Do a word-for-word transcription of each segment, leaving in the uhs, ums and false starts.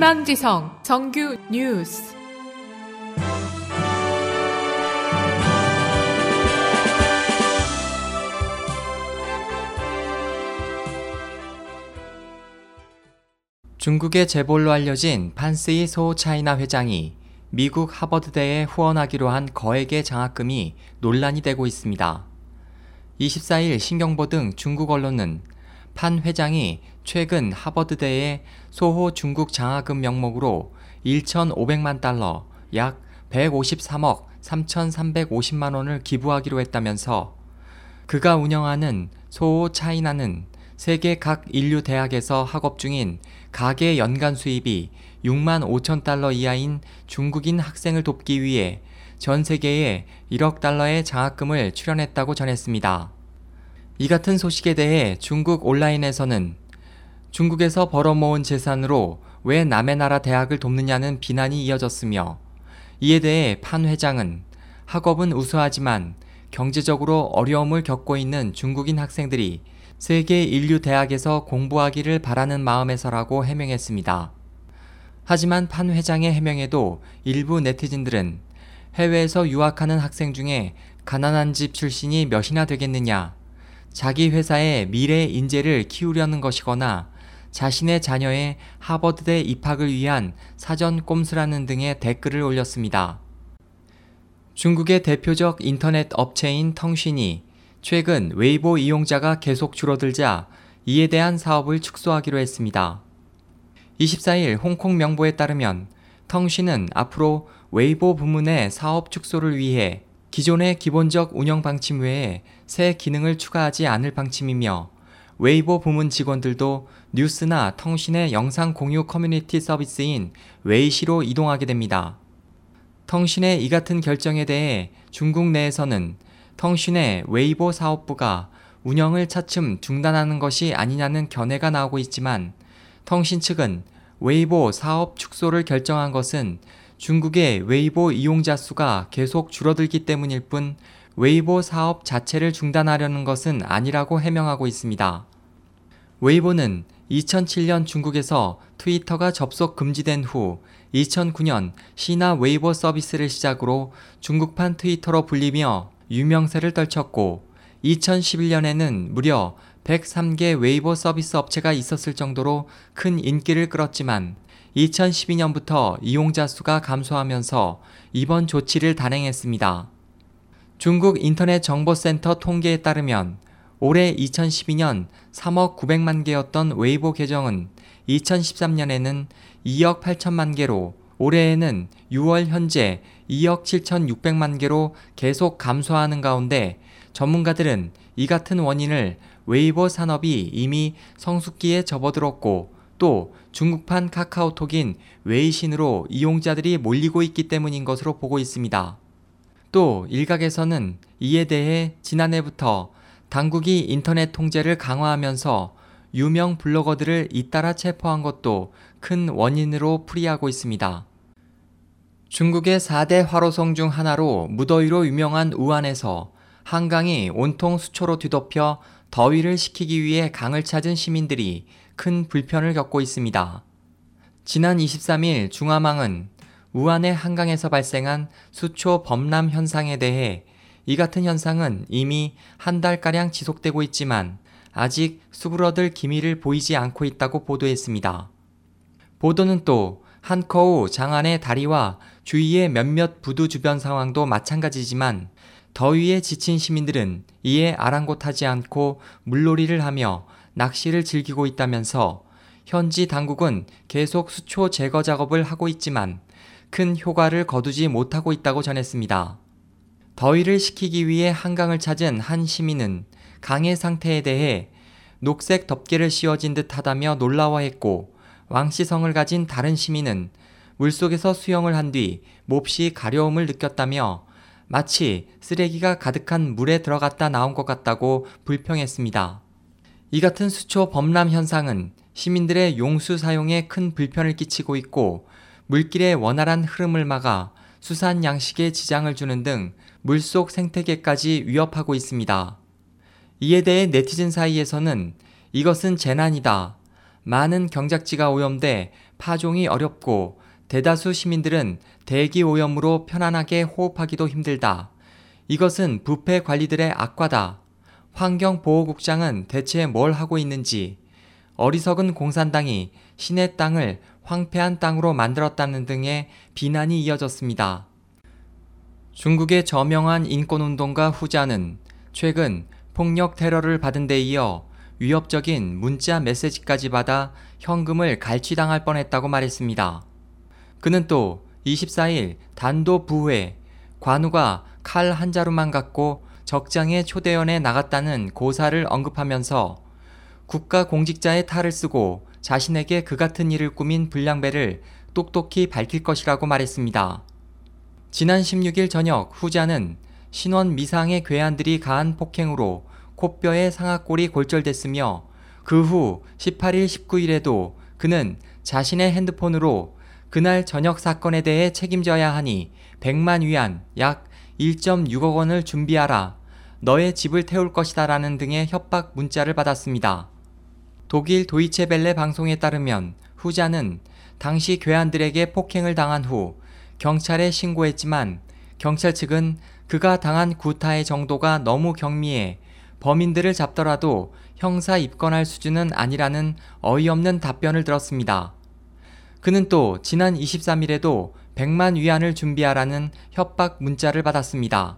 희망지성 정규 뉴스. 중국의 재벌로 알려진 판스이 소차이나 회장이 미국 하버드대에 후원하기로 한 거액의 장학금이 논란이 되고 있습니다. 이십사일 신경보 등 중국 언론은 판 회장이 최근 하버드대에 소호 중국 장학금 명목으로 천오백만 달러, 약 백오십삼억 삼천삼백오십만 원을 기부하기로 했다면서 그가 운영하는 소호 차이나는 세계 각 인류 대학에서 학업 중인 가계 연간 수입이 육만 오천 달러 이하인 중국인 학생을 돕기 위해 전 세계에 일억 달러의 장학금을 출연했다고 전했습니다. 이 같은 소식에 대해 중국 온라인에서는 중국에서 벌어모은 재산으로 왜 남의 나라 대학을 돕느냐는 비난이 이어졌으며, 이에 대해 판 회장은 학업은 우수하지만 경제적으로 어려움을 겪고 있는 중국인 학생들이 세계 인류 대학에서 공부하기를 바라는 마음에서라고 해명했습니다. 하지만 판 회장의 해명에도 일부 네티즌들은 해외에서 유학하는 학생 중에 가난한 집 출신이 몇이나 되겠느냐, 자기 회사의 미래 인재를 키우려는 것이거나 자신의 자녀의 하버드대 입학을 위한 사전 꼼수라는 등의 댓글을 올렸습니다. 중국의 대표적 인터넷 업체인 텅신이 최근 웨이보 이용자가 계속 줄어들자 이에 대한 사업을 축소하기로 했습니다. 이십사일 홍콩 명보에 따르면 텅신은 앞으로 웨이보 부문의 사업 축소를 위해 기존의 기본적 운영 방침 외에 새 기능을 추가하지 않을 방침이며, 웨이보 부문 직원들도 뉴스나 텅신의 영상 공유 커뮤니티 서비스인 웨이시로 이동하게 됩니다. 텅신의 이 같은 결정에 대해 중국 내에서는 텅신의 웨이보 사업부가 운영을 차츰 중단하는 것이 아니냐는 견해가 나오고 있지만, 텅신 측은 웨이보 사업 축소를 결정한 것은 중국의 웨이보 이용자 수가 계속 줄어들기 때문일 뿐 웨이보 사업 자체를 중단하려는 것은 아니라고 해명하고 있습니다. 웨이보는 이천칠년 중국에서 트위터가 접속 금지된 후 이천구년 시나 웨이보 서비스를 시작으로 중국판 트위터로 불리며 유명세를 떨쳤고, 이천십일년에는 무려 백삼 개 웨이보 서비스 업체가 있었을 정도로 큰 인기를 끌었지만 이천십이년부터 이용자 수가 감소하면서 이번 조치를 단행했습니다. 중국 인터넷 정보센터 통계에 따르면 올해 이천십이년 삼억 구백만 개였던 웨이보 계정은 이천십삼년에는 이억 팔천만 개로, 올해에는 유월 현재 이억 칠천육백만 개로 계속 감소하는 가운데, 전문가들은 이 같은 원인을 웨이보 산업이 이미 성숙기에 접어들었고 또 중국판 카카오톡인 웨이신으로 이용자들이 몰리고 있기 때문인 것으로 보고 있습니다. 또 일각에서는 이에 대해 지난해부터 당국이 인터넷 통제를 강화하면서 유명 블로거들을 잇따라 체포한 것도 큰 원인으로 풀이하고 있습니다. 중국의 사 대 화로성 중 하나로 무더위로 유명한 우한에서 한강이 온통 수초로 뒤덮여 더위를 식히기 위해 강을 찾은 시민들이 큰 불편을 겪고 있습니다. 지난 이십삼일 중화망은 우한의 한강에서 발생한 수초 범람 현상에 대해 이 같은 현상은 이미 한 달가량 지속되고 있지만 아직 수그러들 기미를 보이지 않고 있다고 보도했습니다. 보도는 또 한커우 장안의 다리와 주위의 몇몇 부두 주변 상황도 마찬가지지만 더위에 지친 시민들은 이에 아랑곳하지 않고 물놀이를 하며 낚시를 즐기고 있다면서 현지 당국은 계속 수초 제거 작업을 하고 있지만 큰 효과를 거두지 못하고 있다고 전했습니다. 더위를 식히기 위해 한강을 찾은 한 시민은 강의 상태에 대해 녹색 덮개를 씌워진 듯 하다며 놀라워했고, 왕시성을 가진 다른 시민은 물속에서 수영을 한 뒤 몹시 가려움을 느꼈다며 마치 쓰레기가 가득한 물에 들어갔다 나온 것 같다고 불평했습니다. 이 같은 수초 범람 현상은 시민들의 용수 사용에 큰 불편을 끼치고 있고, 물길의 원활한 흐름을 막아 수산 양식에 지장을 주는 등 물속 생태계까지 위협하고 있습니다. 이에 대해 네티즌 사이에서는 이것은 재난이다, 많은 경작지가 오염돼 파종이 어렵고 대다수 시민들은 대기 오염으로 편안하게 호흡하기도 힘들다. 이것은 부패 관리들의 악과다. 환경보호국장은 대체 뭘 하고 있는지, 어리석은 공산당이 신의 땅을 황폐한 땅으로 만들었다는 등의 비난이 이어졌습니다. 중국의 저명한 인권운동가 후자는 최근 폭력 테러를 받은 데 이어 위협적인 문자 메시지까지 받아 현금을 갈취당할 뻔했다고 말했습니다. 그는 또 이십사일 단도 부회, 관우가 칼 한 자루만 갖고 적장의 초대연에 나갔다는 고사를 언급하면서 국가 공직자의 탈을 쓰고 자신에게 그 같은 일을 꾸민 불량배를 똑똑히 밝힐 것이라고 말했습니다. 지난 십육일 저녁 후자는 신원 미상의 괴한들이 가한 폭행으로 코뼈에 상악골이 골절됐으며 그 후 십팔일, 십구일에도 그는 자신의 핸드폰으로 그날 저녁 사건에 대해 책임져야 하니 백만 위안, 약 일 점 육억 원을 준비하라, 너의 집을 태울 것이다 라는 등의 협박 문자를 받았습니다. 독일 도이체벨레 방송에 따르면 후자는 당시 괴한들에게 폭행을 당한 후 경찰에 신고했지만 경찰 측은 그가 당한 구타의 정도가 너무 경미해 범인들을 잡더라도 형사 입건할 수준은 아니라는 어이없는 답변을 들었습니다. 그는 또 지난 이십삼일에도 백만 위안을 준비하라는 협박 문자를 받았습니다.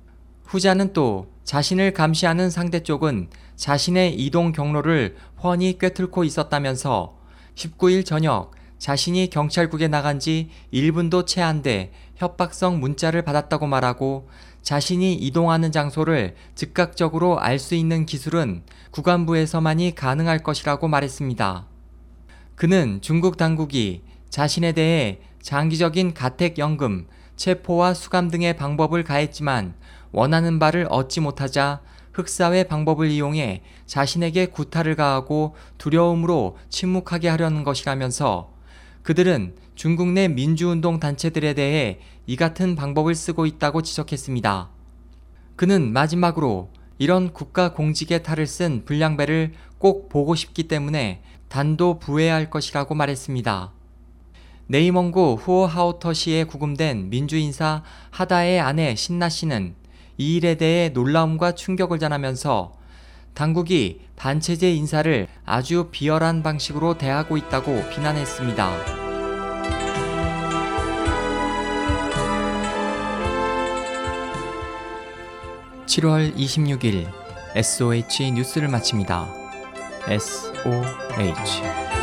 후자는 또 자신을 감시하는 상대 쪽은 자신의 이동 경로를 훤히 꿰뚫고 있었다면서 십구일 저녁 자신이 경찰국에 나간 지 일 분도 채 안 돼 협박성 문자를 받았다고 말하고 자신이 이동하는 장소를 즉각적으로 알 수 있는 기술은 국안부에서만이 가능할 것이라고 말했습니다. 그는 중국 당국이 자신에 대해 장기적인 가택연금, 체포와 수감 등의 방법을 가했지만 원하는 바를 얻지 못하자 흑사회 방법을 이용해 자신에게 구타를 가하고 두려움으로 침묵하게 하려는 것이라면서 그들은 중국 내 민주운동 단체들에 대해 이 같은 방법을 쓰고 있다고 지적했습니다. 그는 마지막으로 이런 국가 공직의 탈을 쓴 불량배를 꼭 보고 싶기 때문에 단도 부회할 것이라고 말했습니다. 네이멍구 후어하오터시에 구금된 민주인사 하다의 아내 신나 씨는 이 일에 대해 놀라움과 충격을 전하면서 당국이 반체제 인사를 아주 비열한 방식으로 대하고 있다고 비난했습니다. 칠월 이십육일 에스오에이치 뉴스를 마칩니다. 에스오에이치